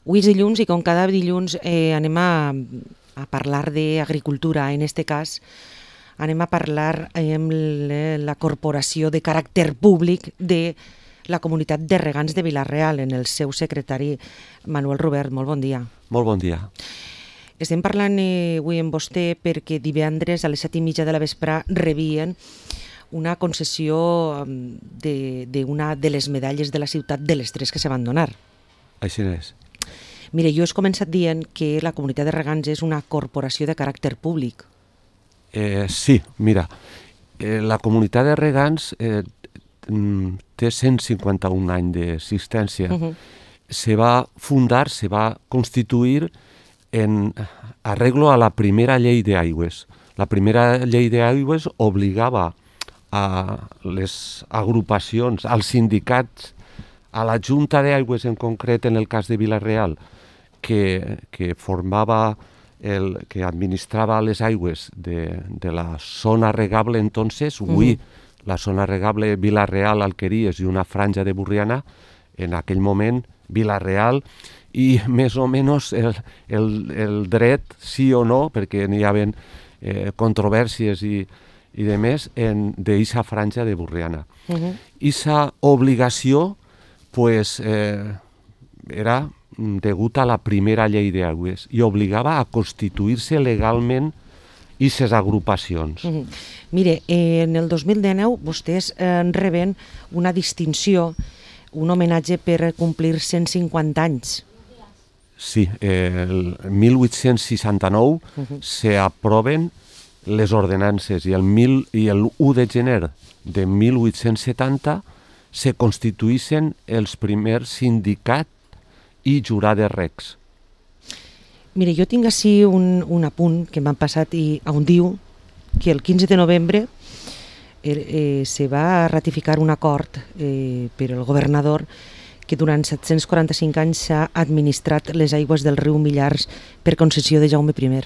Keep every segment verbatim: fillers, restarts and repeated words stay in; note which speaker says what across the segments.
Speaker 1: Avui és dilluns i com cada dilluns eh, anem a, a parlar d'agricultura. En este cas anem a parlar amb la corporació de caràcter públic de la comunitat de regants de Vila-real, en el seu secretari Manuel Robert. Molt bon dia.
Speaker 2: Molt bon dia.
Speaker 1: Estem parlant eh, avui amb vostè perquè divendres a les set i mitja de la vespre rebien una concessió d'una de, de les medalles de la ciutat de les tres que se van donar.
Speaker 2: Així és.
Speaker 1: Mire, jo he començat dient que la comunitat de regants és una corporació de caràcter públic.
Speaker 2: Eh, sí, mira, eh, la comunitat de regants eh, té cent cinquanta-un anys d'existència. Uh-huh. Se va fundar, se va constituir en arreglo a la primera llei d'aigües. La primera llei d'aigües obligava a les agrupacions, als sindicats, a la Junta d'Aigües en concret, en el cas de Vila-real, que, que formava, el, que administrava les aigües de, de la zona regable entonces, avui uh-huh. la zona regable Vila-real, Alqueries i una franja de Borriana, en aquell moment Vila-real, i més o menys el, el, el dret, sí o no, perquè n'hi havia eh, controvèrsies i, i de més, d'eixa franja de Borriana. Uh-huh. Eixa obligació pues, eh, era degut a la primera llei d'aigües i obligava a constituir-se legalment aquestes agrupacions.
Speaker 1: Uh-huh. Mire, eh, en el dos mil dinou vostès eh, reben una distinció, un homenatge per complir cent cinquanta anys.
Speaker 2: Sí, eh, el mil vuit-cents seixanta-nou uh-huh. s'aproven les ordenances i el, mil, i el u de gener de mil vuit-cents setanta se constituïssin els primers sindicats i jurat de regs.
Speaker 1: Mire, jo tinc així un, un apunt que m'han passat i on diu que el quinze de novembre eh, eh, se va ratificar un acord eh, per el governador que durant set-cents quaranta-cinc anys s'ha administrat les aigües del riu Millars per concessió de Jaume primer.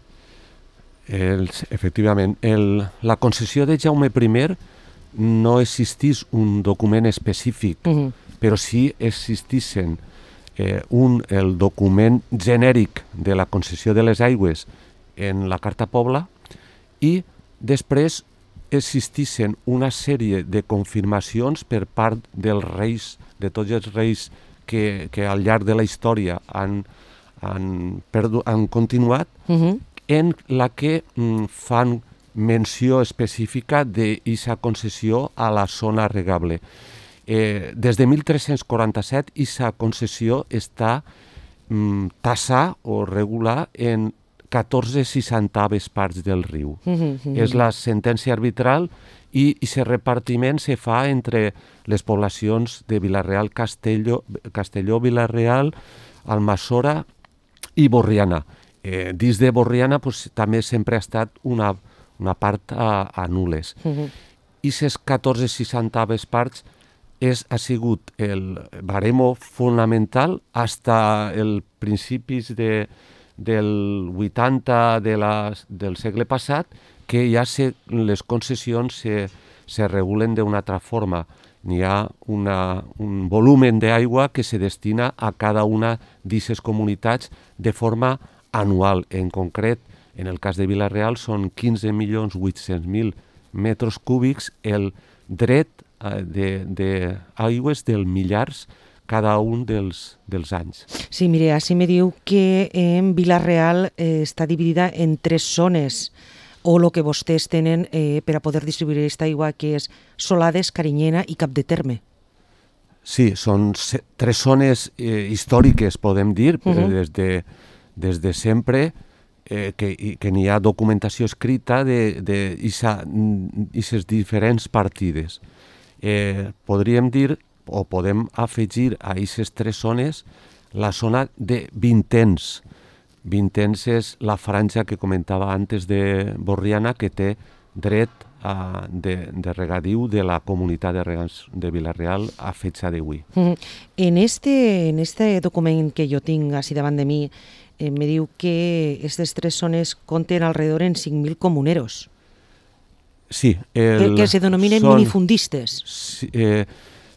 Speaker 2: El, efectivament, el, la concessió de Jaume primer no existís un document específic, uh-huh. però sí existissin eh, un, el document genèric de la concessió de les aigües en la Carta Pobla i després existissin una sèrie de confirmacions per part dels reis, de tots els reis que, que al llarg de la història han, han, perdu, han continuat, uh-huh. en la que mm, fan menció específica d'aquesta concessió a la zona regable. Eh, des de mil tres-cents quaranta-set, aquesta concessió està mm, tassada o regular en catorze seixantaves parts del riu. Mm-hmm. És la sentència arbitral i aquest repartiment se fa entre les poblacions de Vila-real, Castelló, Castelló Vila-real, Almassora i Borriana. Eh, dins de Borriana pues, també sempre ha estat una, una part a, a nules. Mm-hmm. I aquestes catorze seixantaves parts és, ha sigut el baremo fonamental fins als principis de del vuitanta de la, del segle passat, que ja se, les concessions se, se regulen d'una altra forma. N'hi ha una, un volumen d'aigua que se destina a cada una d'aquestes comunitats de forma anual. En concret, en el cas de Vila-real, són quinze milions vuit-cents mil metres cúbics el dret d'aigües del Millars cada un dels, dels anys.
Speaker 1: Sí, mire, així me diu que en Vila-real eh, està dividida en tres zones, o el que vostès tenen eh, per a poder distribuir aquesta aigua, que és Solades, Carinyena i Cap de Terme.
Speaker 2: Sí, són se- tres zones eh, històriques, podem dir, uh-huh. des, de, des de sempre, eh, que, que n'hi ha documentació escrita d'aquestes diferents partides. Eh, podríem dir o podem afegir a aquestes tres zones la zona de Vintens. Vintens és la franja que comentava antes de Borriana, que té dret a, de, de regadiu de la comunitat de regants de Vila-real a fetge d'avui.
Speaker 1: Mm. En, este, en este document que jo tinc així davant de mi, eh, me diu que aquestes tres zones compten alrededor en cinc mil comuneros.
Speaker 2: Sí. El,
Speaker 1: que, que se denominen
Speaker 2: són,
Speaker 1: minifundistes.
Speaker 2: Sí, eh,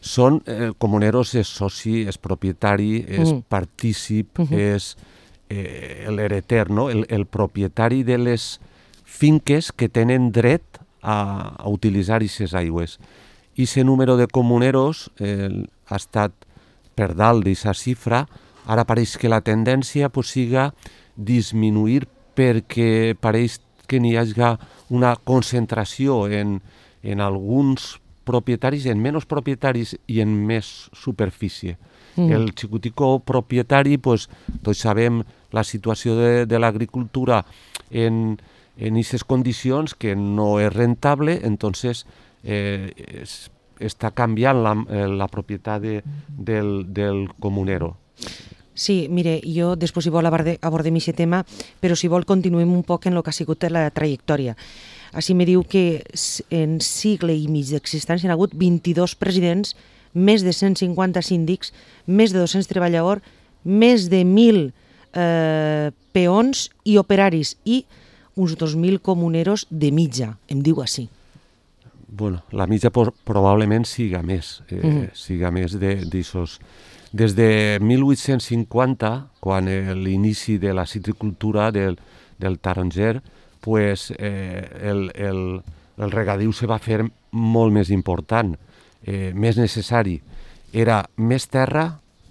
Speaker 2: Són, eh, Comuneros és soci, és propietari, és
Speaker 1: Mm.
Speaker 2: partícip,
Speaker 1: Mhm.
Speaker 2: és eh, l'hereter, no? el, el propietari de les finques que tenen dret a, a utilitzar aquestes aigües. I aquest número de comuneros eh, ha estat per dalt d'aquesta xifra. Ara pareix que la tendència pues, siga disminuir perquè pareix que n'hi hagi una concentració en, en alguns propietaris, en menys propietaris i en més superfície. Mm. El xicutico propietari, pues, tots sabem la situació de, de l'agricultura en en aquestes condicions que no és rentable, entonces eh, es, està canviant la, la propietat de, del, del comunero.
Speaker 1: Sí, mire, jo després si vol aborde, abordem aquest tema, però si vol continuem un poc en el que ha sigut la trajectòria. Així me diu que en sigle i mig d'existència han hagut vint-i-dos presidents, més de cent cinquanta síndics, més de dos-cents treballadors, més de mil eh, peons i operaris i uns dos mil comuneros de mitja, em diu així.
Speaker 2: Bueno, la mitja por, probablement siga més, eh, mm. siga més d'aixòs. Des de mil vuit-cents cinquanta, quan l'inici de la citricultura del, del taronger, pues, eh, el, el, el regadiu se va fer molt més important, eh, més necessari. Era més terra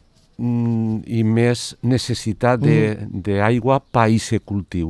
Speaker 2: mm, i més necessitat d'aigua mm. per a aquest cultiu.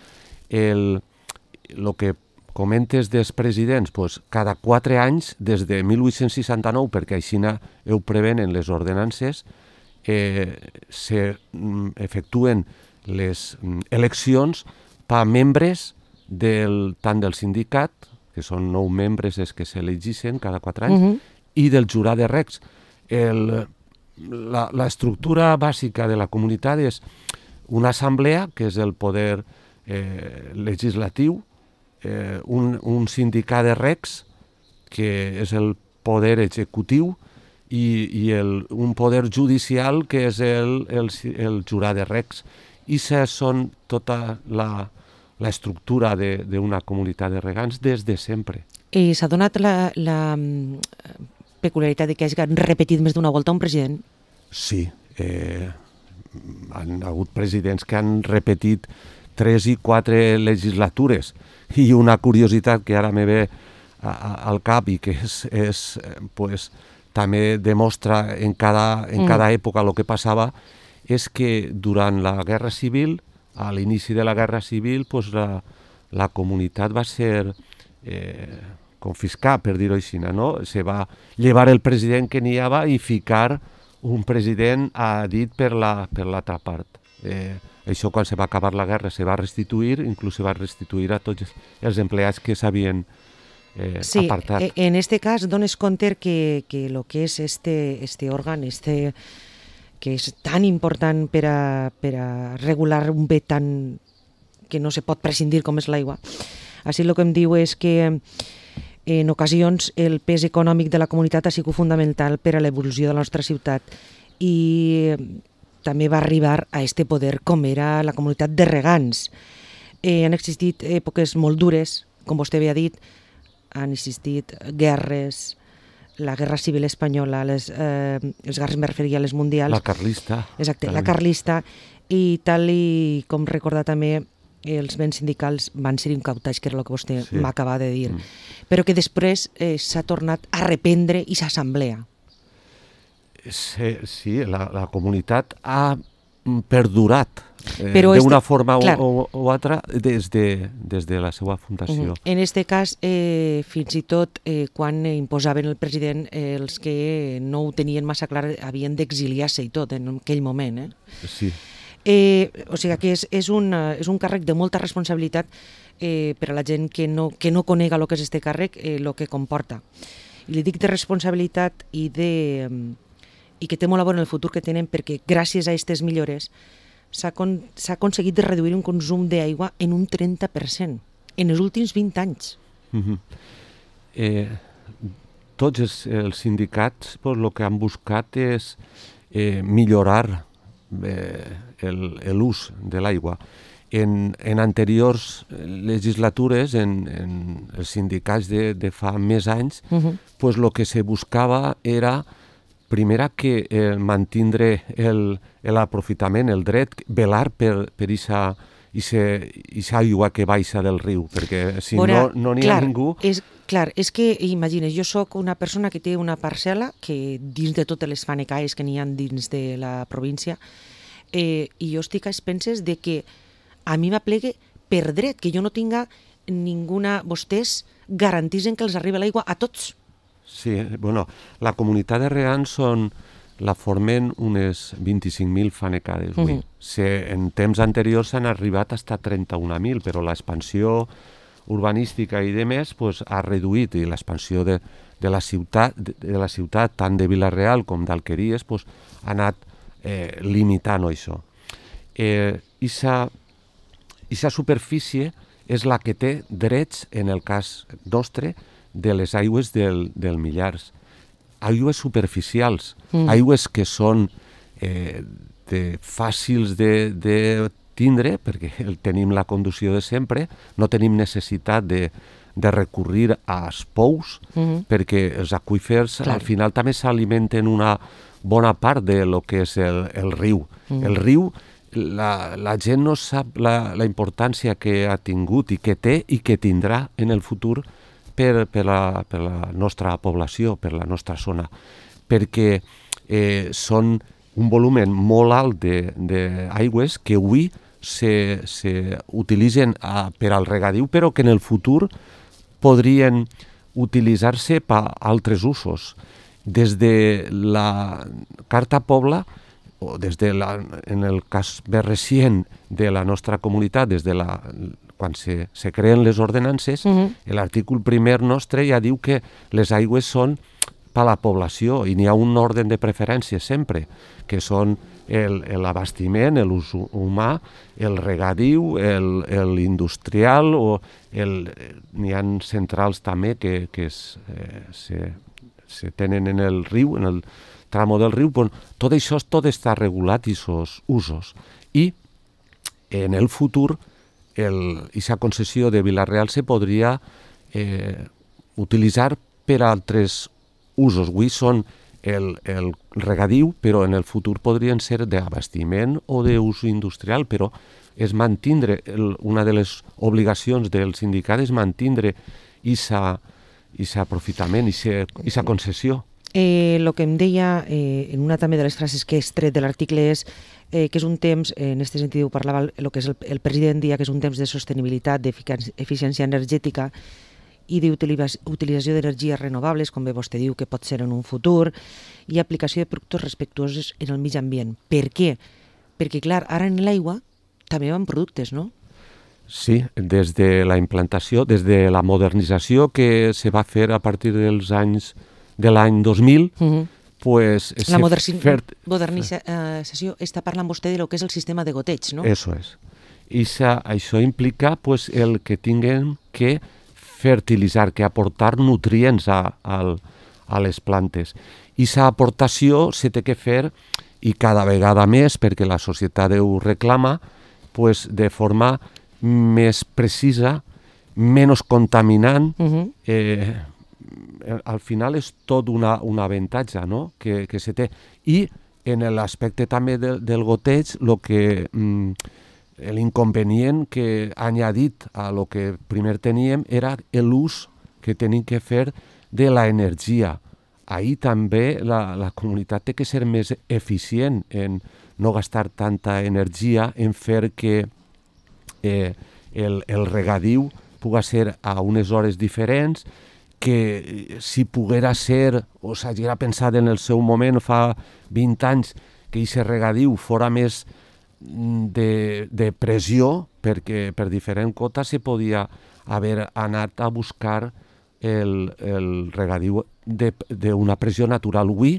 Speaker 2: El, el que comentes dels presidents, pues, cada quatre anys, des de mil vuit-cents seixanta-nou, perquè així ho prevenen les ordenances, eh, se mm, efectuen les mm, eleccions per a membres del, tant del sindicat, que són nou membres els que s'elegixen cada quatre anys, uh-huh. i del jurat de regs. El, la, la estructura bàsica de la comunitat és una assemblea, que és el poder Eh, legislatiu, eh, un, un sindicat de regs, que és el poder executiu, i, i el, un poder judicial, que és el, el, el jurat de regs. I són tota la, la estructura d'una comunitat de regants des de sempre.
Speaker 1: I s'ha donat la, la peculiaritat de que hagi repetit més d'una volta un president?
Speaker 2: Sí, eh, han hagut presidents que han repetit tres i quatre legislatures. I una curiositat que ara me ve a, a, al cap i que és, és, pues, també demostra en cada, en cada mm. època el que passava, és que durant la Guerra Civil, a l'inici de la Guerra Civil, pues, la, la comunitat va ser eh, confiscar, per dir-ho així, no? Se va llevar el president que n'hi havia i ficar un president a dit per la, per l'altra part. Eh, Això, quan se va acabar la guerra, se va restituir, inclús se va restituir a tots els empleats que s'havien eh,
Speaker 1: sí,
Speaker 2: apartat.
Speaker 1: Sí, en este cas dones compte que, que lo que és este, este òrgan, este, que és tan important per a, per a regular un bé tan que no se pot prescindir com és l'aigua. Així el que em diu és que en ocasions el pes econòmic de la comunitat ha sigut fundamental per a l'evolució de la nostra ciutat i també va arribar a este poder com era la comunitat de regants. Eh, han existit èpoques molt dures, com vostè havia dit, han existit guerres, la Guerra Civil Espanyola, les, eh, les guerres me referia a les mundials.
Speaker 2: La carlista.
Speaker 1: Exacte, també. La carlista, i tal i com recordar també, els béns sindicals van ser incautats, que era el que vostè sí. m'acaba de dir, mm. però que després eh, s'ha tornat a reprendre i s'assemblea.
Speaker 2: Sí, sí la, la comunitat ha perdurat eh, d'una este, forma o, o, o altra des de, des de la seva fundació.
Speaker 1: Uh-huh. En aquest cas, eh, fins i tot eh, quan imposaven el president, eh, els que no ho tenien massa clar havien d'exiliar-se i tot en aquell moment. Eh?
Speaker 2: Sí.
Speaker 1: Eh, o sigui que és, és, un, és un càrrec de molta responsabilitat eh, per a la gent que no, que no conega el que és aquest càrrec, el eh, que comporta. I li dic de responsabilitat i de... i que té molt a veure en el futur que tenen, perquè gràcies a aquestes millores s'ha con, aconseguit de reduir un consum d'aigua en un trenta per cent en els últims vint anys.
Speaker 2: Mm-hmm. eh, tots els, els sindicats pues, el que han buscat és eh, millorar eh, l'ús de l'aigua. En, en anteriors legislatures, en, en els sindicats de, de fa més anys, uh -huh. pues lo que se buscava era, primera, que eh, mantindre l'aprofitament, el, el dret, velar per aquesta aigua que baixa del riu, perquè si Ora, no n'hi no ha ningú...
Speaker 1: És, clar, és que, imagines, jo sóc una persona que té una parcel·la que dins de totes les fanecaes que n'hi ha dins de la província, eh, i jo estic a expenses de que a mi m'aplegue per dret, que jo no tinga ninguna... Vostès garantitzen que els arriba l'aigua a tots.
Speaker 2: Sí, bueno, la comunitat de regants són, la formen unes vint-i-cinc mil fanecades. Uh -huh. Se, en temps anteriors s'han arribat fins a trenta-un mil, però l'expansió urbanística i de més pues, ha reduït, i l'expansió de, de, la ciutat, de, de la ciutat, tant de Vila-real com d'Alqueries, pues, ha anat eh, limitant això. Eh, i s'ha Aquesta superfície és la que té drets, en el cas nostre, de les aigües del, del Millars. Aigües superficials, mm. aigües que són eh, de, fàcils de, de tindre, perquè tenim la conducció de sempre, no tenim necessitat de, de recurrir als pous, mm. perquè els aqüífers Clar. Al final també s'alimenten una bona part de lo que és el, el riu. Mm. El riu La, la gent no sap la, la importància que ha tingut i que té i que tindrà en el futur per, per, la, per la nostra població, per la nostra zona, perquè eh, són un volumen molt alt d'aigües que avui s'utilitzen per al regadiu, però que en el futur podrien utilitzar-se per a altres usos. Des de la Carta Pobla, o des de la, en el cas més recent de la nostra comunitat, des de la, quan se, se creen les ordenances, uh-huh. l'article primer nostre ja diu que les aigües són per a la població i n'hi ha un ordre de preferència sempre, que són l'abastiment, l'ús humà, el regadiu, l'industrial, o n'hi ha centrals també que, que es, eh, se, se tenen en el riu, en el tramo del riu, bon, tot això tot està regulat, aquests usos. I en el futur, aquesta concessió de Vila-real se podria eh, utilitzar per a altres usos. Avui són el, el regadiu, però en el futur podrien ser d'abastiment o d'ús industrial, però és mantindre, el, una de les obligacions del sindicat és mantindre aquest aprofitament, aquesta concessió.
Speaker 1: Eh, lo que em deia, eh, en una també de les frases que he tret de l'article és eh, que és un temps, eh, en aquest sentit ho parlava el que és el, el president dia, que és un temps de sostenibilitat, d'eficiència energètica i d'utilització d'energies renovables, com bé vostè diu, que pot ser en un futur, i aplicació de productes respectuosos en el mig ambient. Per què? Perquè, clar, ara en l'aigua també van productes, no?
Speaker 2: Sí, des de la implantació, des de la modernització que se va fer a partir dels anys de l'any dos mil, uh-huh. pues...
Speaker 1: La moderni fer... modernització està parlant vostè de lo que és el sistema de goteig, no?
Speaker 2: Eso és. I això implica pues, el que tinguem que fertilitzar, que aportar nutrients a, a, a les plantes. I aquesta aportació se té que fer, i cada vegada més, perquè la societat ho reclama, pues, de forma més precisa, menys contaminant, uh-huh. eh, al final és tot una, un avantatge, no? que, que se té. I en l'aspecte també de, del goteig, lo que, mm, l'inconvenient que ha añadit a lo que primer teníem era l'ús que tenim que fer de l'energia. Ahir també la, la comunitat té que ser més eficient en no gastar tanta energia en fer que eh, el, el regadiu pugui ser a unes hores diferents, que si poguera ser, o s'haguera pensat en el seu moment, fa vint anys, que aquest regadiu fora més de, de pressió, perquè per diferents cotes se podia haver anat a buscar el, el regadiu d'una pressió natural. Avui,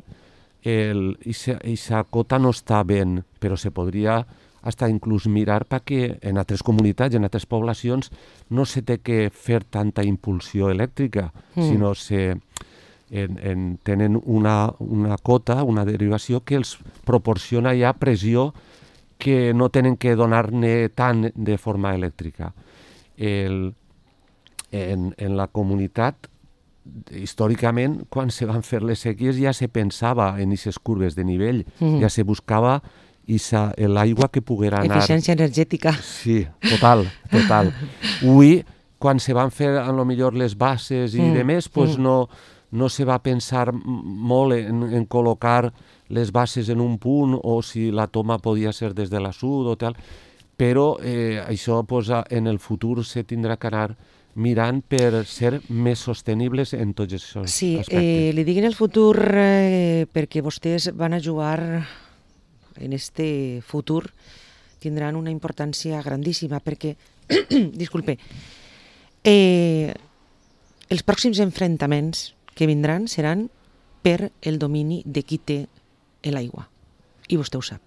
Speaker 2: aquesta cota no està ben, però se podria hasta inclús mirar perquè en altres comunitats, en altres poblacions, no se té que fer tanta impulsió elèctrica, mm. sinó se en, en, tenen una, una cota, una derivació que els proporciona ja pressió que no tenen que donar-ne tant de forma elèctrica. El, en, en la comunitat, històricament, quan se van fer les sèquies ja se pensava en aquestes curves de nivell, mm. ja se buscava l'aigua que poguera anar...
Speaker 1: Eficiència energètica.
Speaker 2: Sí, total, total. Avui, quan se van fer a lo millor les bases i mm. demés, pues mm. no, no se va pensar molt en, en col·locar les bases en un punt o si la toma podia ser des de la sud o tal, però eh, això pues, en el futur se tindrà que anar mirant per ser més sostenibles en tots aquests
Speaker 1: sí,
Speaker 2: aspectes.
Speaker 1: Sí, eh, li dic en el futur eh, perquè vostès van a jugar en este futur, tindran una importància grandíssima perquè, disculpe, eh, els pròxims enfrontaments que vindran seran per el domini de qui té l'aigua. I vostè ho sap.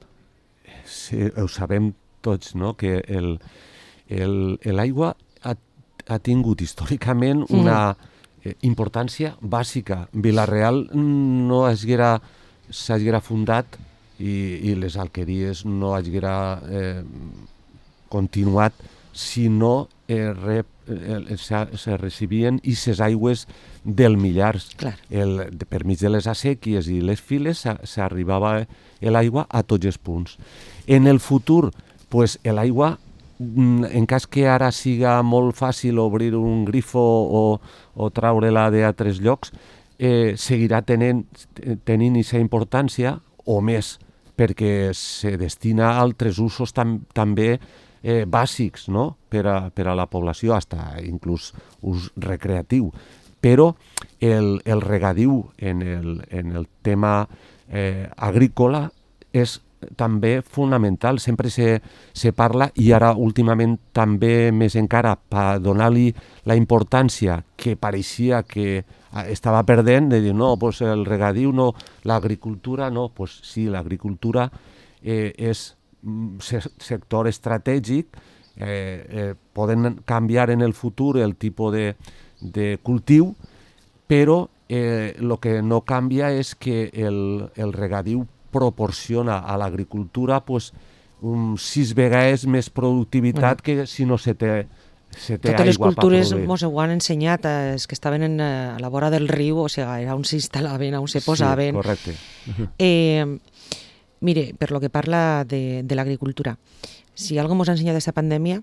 Speaker 2: Sí, ho sabem tots, no?, que el, el, l'aigua ha, ha tingut històricament una mm. importància bàsica. Vila-real no s'haguera s'haguera fundat i, i les alqueries no haguera eh, continuat si no eh, re, eh, se, se recibien aquestes aigües del Millars.
Speaker 1: Clar.
Speaker 2: El, per mig de les assèquies i les files s'arribava l'aigua a tots els punts. En el futur, pues, l'aigua, en cas que ara siga molt fàcil obrir un grifo o, o treure-la d'altres llocs, eh, seguirà tenint tenint aquesta importància o més, perquè se destina a altres usos tam, també eh, bàsics, no?, per a, per a la població, hasta inclús ús recreatiu. Però el, el regadiu en el, en el tema eh, agrícola és també fonamental. Sempre se, se parla, i ara últimament també més encara, per donar-li la importància que pareixia que estava perdent, de dir, no, pues el regadiu no, l'agricultura no, pues sí, l'agricultura eh, és un sector estratègic, eh, eh, poden canviar en el futur el tipus de, de cultiu, però el eh, que no canvia és que el, el regadiu proporciona a l'agricultura pues, um, sis vegades més productivitat bueno. que si no se té, se té
Speaker 1: Totes
Speaker 2: aigua
Speaker 1: les cultures
Speaker 2: ens
Speaker 1: ho han ensenyat, eh, els que estaven en, a la vora del riu, o sigui, era on s'instal·laven, on se posaven.
Speaker 2: Sí, correcte.
Speaker 1: Eh, mire, per lo que parla de, de l'agricultura, si algo ens ha ensenyat aquesta pandèmia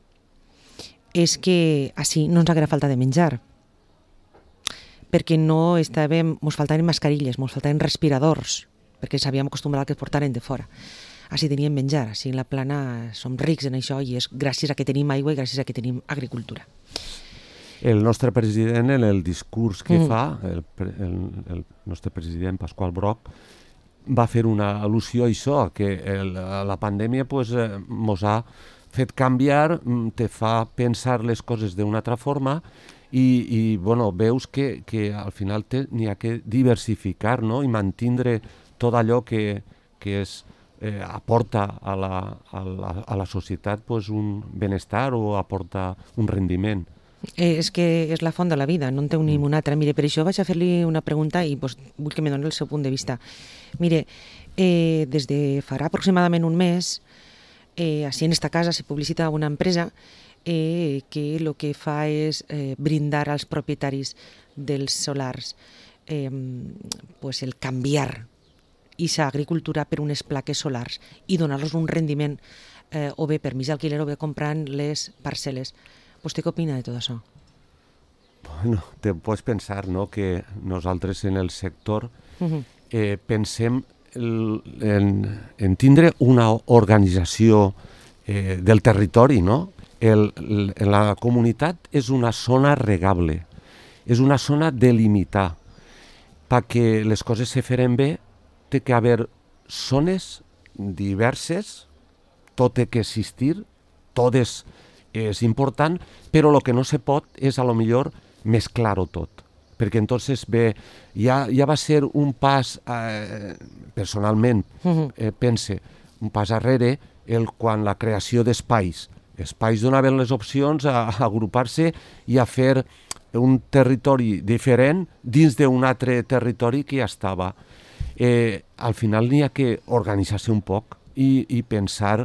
Speaker 1: és que així no ens haguera falta de menjar, perquè no estàvem, ens faltaven mascarilles, ens faltaven respiradors, perquè s'havíem acostumbrat a que es portaren de fora. Així teníem menjar, així en la plana som rics en això i és gràcies a que tenim aigua i gràcies a que tenim agricultura.
Speaker 2: El nostre president, en el discurs que mm. fa, el, el, el nostre president Pasqual Broc, va fer una al·lusió a això, que el, la pandèmia pues, eh, mos ha fet canviar, te fa pensar les coses d'una altra forma i, i bueno, veus que, que al final n'hi ha que diversificar, no?, i mantindre tot allò que, que es, eh, aporta a la, a la, a la societat pues, un benestar o aporta un rendiment.
Speaker 1: Eh, és que és la font de la vida, no en té ni una altra. Mire, per això vaig a fer-li una pregunta i pues, vull que me doni el seu punt de vista. Mire, eh, des de farà aproximadament un mes, eh, així en esta casa se publicita una empresa eh, que el que fa és eh, brindar als propietaris dels solars eh, pues, el canviar aquesta agricultura per unes plaques solars i donar-los un rendiment eh, o bé per mig alquiler o bé comprant les parcel·les. Vostè què opina de tot això?
Speaker 2: Bueno, te pots pensar, no?, que nosaltres en el sector uh-huh. eh, pensem el, en, en tindre una organització eh, del territori, no? El, el, la comunitat és una zona regable, és una zona delimitada. Perquè les coses se feren bé, té que haver zones diverses, tot té que existir, tot és, és important, però el que no se pot és a lo millor mesclar-ho tot. Perquè entonces bé, ja, ja va ser un pas, eh, personalment, eh, pense, un pas arrere el, quan la creació d'espais. Espais donaven les opcions a, a agrupar-se i a fer un territori diferent dins d'un altre territori que ja estava. Eh, al final n'hi ha que organitzar-se un poc i, i pensar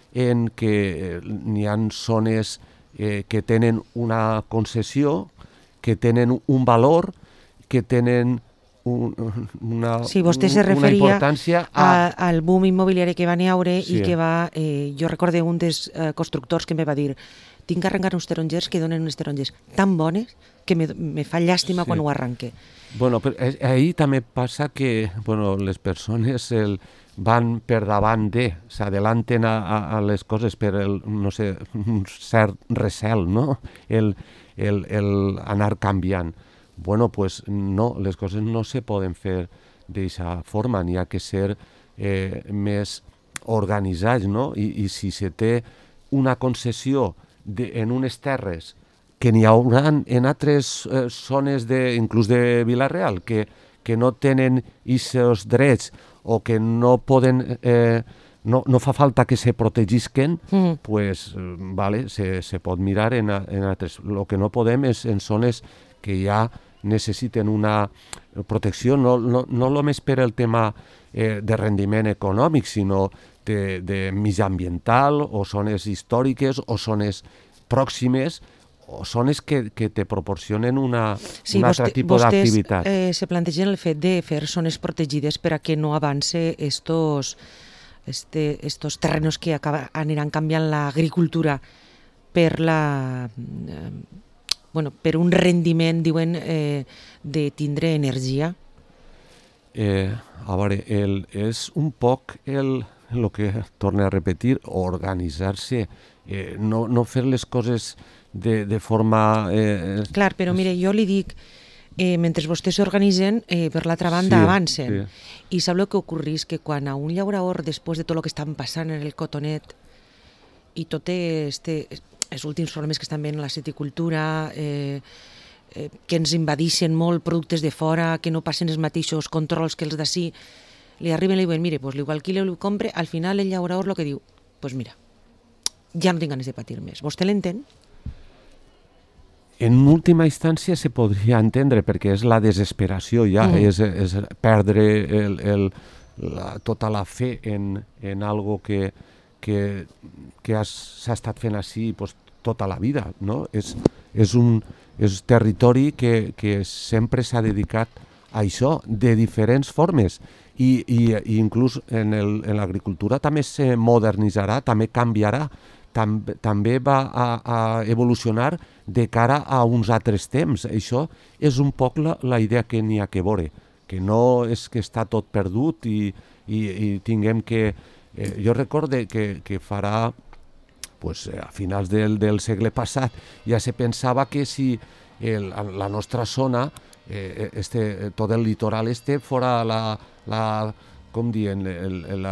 Speaker 2: en què n'hi ha zones eh, que tenen una concessió, que tenen un valor, que tenen un, una,
Speaker 1: sí, vostè se
Speaker 2: una
Speaker 1: referia
Speaker 2: importància
Speaker 1: a...
Speaker 2: a...
Speaker 1: al boom immobiliari que va haure
Speaker 2: Sí.
Speaker 1: i que va... Eh, jo recorde un dels eh, constructors que me va dir tinc que arrencar uns tarongers que donen unes taronges tan bones que me, me fa llàstima
Speaker 2: Sí.
Speaker 1: quan ho arranque.
Speaker 2: Bueno, però eh, ahí també passa que bueno, les persones el, van per davant de, s'adelanten a, a, a les coses per el, no sé, un cert recel, no? El, el, el anar canviant. Bueno, pues no, les coses no se poden fer d'aquesta forma, n'hi ha que ser eh, més organitzats, no? I, i si se té una concessió de, en unes terres que n'hi haurà en altres eh, zones, de, inclús de Vila-real, que, que no tenen aquests drets o que no poden, eh, no, no fa falta que se protegisquen, mm. pues, vale, se, se pot mirar en, en altres. El que no podem és en zones que ja necessiten una protecció, no, no, no només per el tema eh, de rendiment econòmic, sinó de, de mitjanambiental, o zones històriques, o zones pròximes, o zones que, que te proporcionen una,
Speaker 1: sí,
Speaker 2: un altre
Speaker 1: vostè,
Speaker 2: tipus d'activitat.
Speaker 1: Eh, se plantegen el fet de fer zones protegides per a que no avance estos, este, estos terrenos que acaba, aniran canviant l'agricultura per la... Eh, bueno, per un rendiment, diuen, eh, de tindre energia?
Speaker 2: Eh, a veure, el, és un poc el, el que torna a repetir, organitzar-se, eh, no, no fer les coses de, de forma... Eh,
Speaker 1: Clar, però mire, jo li dic, eh, mentre vostès s'organitzen, eh, per l'altra banda
Speaker 2: sí,
Speaker 1: avancen.
Speaker 2: Sí.
Speaker 1: I sap el que ocorrís? Que quan a un llaurador, després de tot el que estan passant en el cotonet, i tot este... els últims problemes que estan veient en la citicultura, eh, eh, que ens invadixen molt productes de fora, que no passen els mateixos controls que els d'ací, li arriben i li diuen, mire, pues, igual que li compre, al final el llaurador el que diu, pues mira, ja no tinc ganes de patir més. Vostè l'entén?
Speaker 2: En última instància se podria entendre, perquè és la desesperació ja, mm. és, és perdre el, el, la, tota la fe en, en algo que, que, que s'ha estat fent així pues, tota la vida, no? És, és un és territori que, que sempre s'ha dedicat a això, de diferents formes, i, i, i inclús en, el, en l'agricultura també se modernitzarà, també canviarà, Tam, també va a, a evolucionar de cara a uns altres temps. Això és un poc la, la idea que n'hi ha que veure, que no és que està tot perdut i, i, i tinguem que... Eh, jo recorde que, que farà, pues, a finals del, del segle passat, ja se pensava que si el, la nostra zona, eh, este, tot el litoral este, fora la, la com dient, el, la...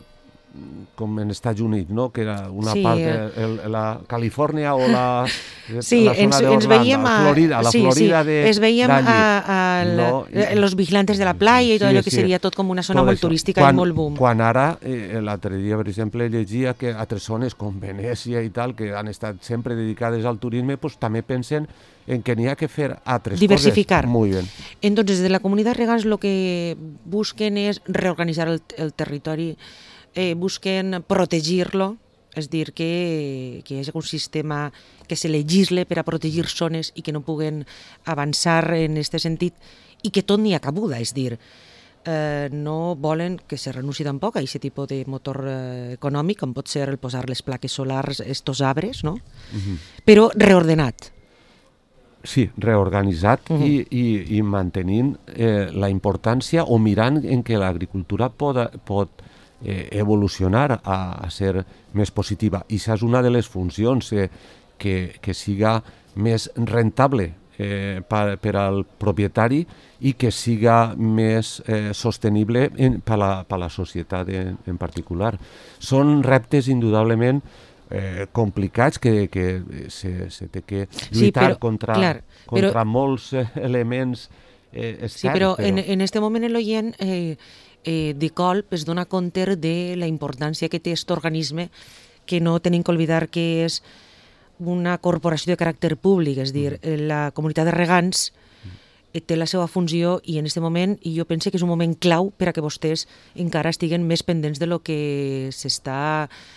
Speaker 2: com en Estats Units, no? Que era una
Speaker 1: sí,
Speaker 2: part de el, la Califòrnia o la,
Speaker 1: sí,
Speaker 2: la zona d'Orlando, la Florida, la
Speaker 1: sí,
Speaker 2: Florida
Speaker 1: sí,
Speaker 2: de
Speaker 1: es veiem a, a
Speaker 2: no,
Speaker 1: i, los vigilantes de la playa i tot
Speaker 2: sí,
Speaker 1: allò que
Speaker 2: sí,
Speaker 1: seria tot com una zona molt
Speaker 2: això.
Speaker 1: turística
Speaker 2: quan,
Speaker 1: i molt boom.
Speaker 2: Quan ara, eh, l'altre dia, per exemple, llegia que altres zones com Venècia i tal, que han estat sempre dedicades al turisme, pues, també pensen en que n'hi ha que fer altres
Speaker 1: diversificar.
Speaker 2: coses. Muy bien.
Speaker 1: Entonces, desde la comunidad regants lo que busquen és reorganitzar el, el territori, eh, busquen protegir-lo, és dir, que, que hi hagi un sistema que se legisle per a protegir zones i que no puguen avançar en aquest sentit i que tot n'hi ha cabuda, és dir, eh, no volen que se renunci tampoc a aquest tipus de motor eh, econòmic, com pot ser el posar les plaques solars, estos arbres, no? Uh-huh. Però reordenat.
Speaker 2: Sí, reorganitzat uh-huh. i, i, i mantenint eh, la importància o mirant en què l'agricultura pot, pot eh, evolucionar a, a ser més positiva. I això és una de les funcions, eh, que, que siga més rentable eh, per, per al propietari i que siga més eh, sostenible en, per, la, per la societat en, en particular. Són reptes indudablement Eh, complicats que, que se, se té que lluitar sí, però, contra, clar, contra però, molts eh, elements eh, externs.
Speaker 1: Sí, però, però... en, en este moment l'oient eh, eh, de colp es dona compte de la importància que té aquest organisme, que no tenim que oblidar que és una corporació de caràcter públic, és dir, mm. la comunitat de regants mm. té la seva funció i en aquest moment, i jo penso que és un moment clau per a que vostès encara estiguen més pendents de lo que s'està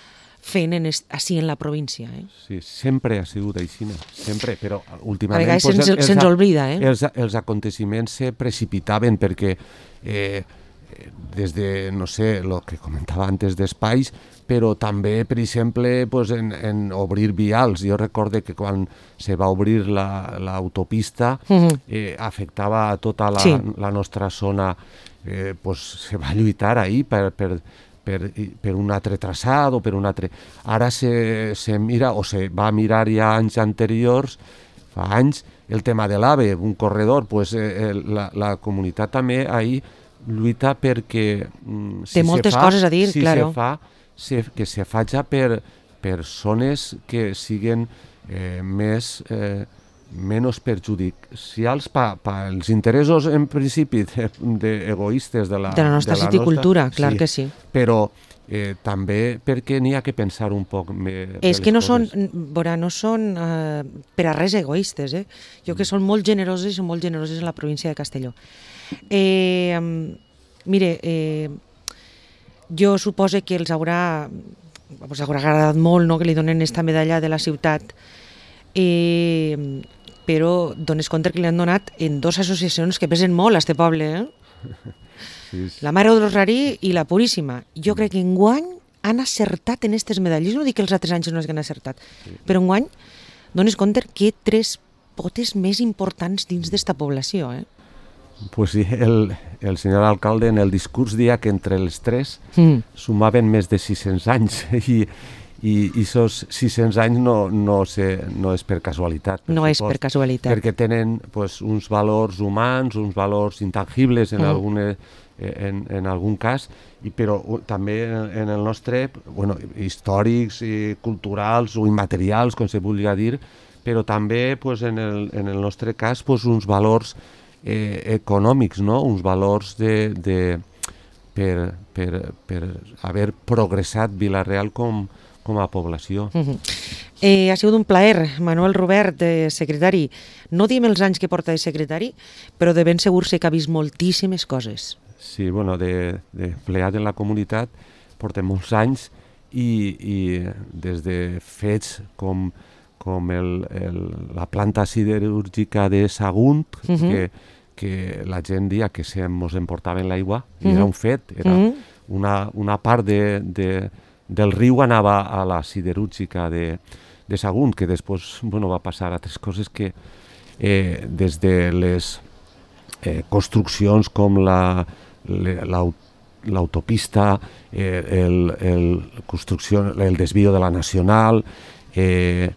Speaker 1: fent en est, així en la província. Eh?
Speaker 2: Sí, sempre ha sigut així, sempre, però últimament...
Speaker 1: A vegades
Speaker 2: pues,
Speaker 1: se'ns
Speaker 2: els,
Speaker 1: se oblida, eh?
Speaker 2: Els, els aconteciments se precipitaven perquè eh, des de, no sé, el que comentava antes d'espais, però també, per exemple, pues, en, en obrir vials. Jo recorde que quan se va obrir l'autopista la, uh-huh. eh, afectava a tota la, sí. la nostra zona, eh, pues, se va lluitar ahí per, per, per, per un altre traçat o per un altre... Ara se, se mira, o se va mirar ja anys anteriors, fa anys, el tema de l'AVE, un corredor, pues, eh, la, la comunitat també ahí lluita perquè... Mm, si
Speaker 1: té moltes
Speaker 2: se fa,
Speaker 1: coses a dir,
Speaker 2: si
Speaker 1: claro.
Speaker 2: Se fa, se, que se faci per, per zones que siguen eh, més... Eh, menys perjudicials per pa els interessos, en principi, de, de egoistes de la,
Speaker 1: de la nostra
Speaker 2: de la
Speaker 1: citicultura,
Speaker 2: nostra,
Speaker 1: clar
Speaker 2: sí,
Speaker 1: que sí.
Speaker 2: Però eh, també perquè n'hi ha que pensar un poc més.
Speaker 1: És que no
Speaker 2: coses.
Speaker 1: són, veurà, no són eh, per a res egoistes, eh? Jo que són molt generoses i són molt generoses en la província de Castelló. Eh, mire, eh, jo suposo que els haurà, els haurà agradat molt, no?, que li donen esta medalla de la ciutat, eh, però dones compte que li han donat en dues associacions que pesen molt a este poble, eh?
Speaker 2: Sí, sí.
Speaker 1: La Mare del Rosari i la Puríssima. Jo crec que enguany han acertat en aquestes medalles. No dic que els altres anys no hagin acertat, sí. Però enguany dones compte que tres potes més importants dins d'esta població, eh?
Speaker 2: Pues sí, el, el senyor alcalde en el discurs dia que entre els tres
Speaker 1: mm.
Speaker 2: sumaven més de sis-cents anys i i aquests sis-cents anys no, no, sé, no és per casualitat. Per
Speaker 1: no
Speaker 2: supos,
Speaker 1: és per casualitat.
Speaker 2: Perquè tenen pues, uns valors humans, uns valors intangibles en, mm. alguna, en, en algun cas, i, però uh, també en, en el nostre, bueno, històrics, i culturals o immaterials, com se vulgui dir, però també pues, en, el, en el nostre cas pues, uns valors eh, econòmics, no? Uns valors de, de, per, per, per haver progressat Vila-real com com a població.
Speaker 1: Uh-huh. Eh, ha sigut un plaer, Manuel Robert, de secretari. No diem els anys que porta de secretari, però de ben segur sé que ha vist moltíssimes coses.
Speaker 2: Sí, bueno, de, de empleat en la comunitat portem molts anys i, i des de fets com, com el, el, la planta siderúrgica de Sagunt, uh-huh. que, que la gent dia que se mos emportaven l'aigua, uh-huh. i era un fet, era uh-huh. una, una part de... de del riu anava a la siderúrgica de, de Sagunt, que després bueno, va passar a altres coses que eh, des de les eh, construccions com la, la, l'autopista, eh, el, el, construcció, el desvío de la Nacional, eh,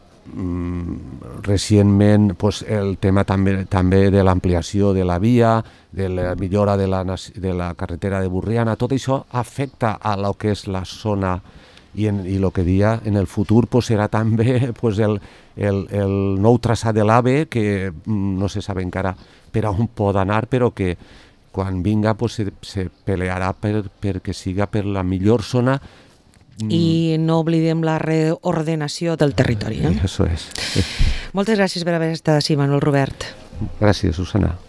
Speaker 2: mm, recentment pues, el tema també, també de l'ampliació de la via, de la millora de la, de la carretera de Burriana, tot això afecta a lo que és la zona i, en, i lo que dia en el futur pues, serà també pues, el, el, el nou traçat de l'AVE que no se sap encara per on pot anar, però que quan vinga pues, se, se pelearà per, perquè siga per la millor zona.
Speaker 1: I no oblidem la reordenació del territori. Eh?
Speaker 2: Eso és.
Speaker 1: Moltes gràcies per haver estat així, Manuel Robert.
Speaker 2: Gràcies, Susana.